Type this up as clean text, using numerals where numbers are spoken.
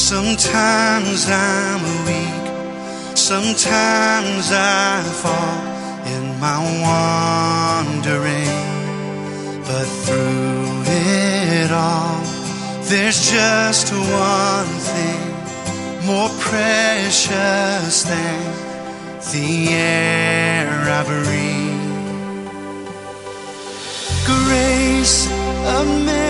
Sometimes I'm weak, sometimes I fall in my wandering, but through it all, there's just one thing more precious than the air I breathe. Grace, a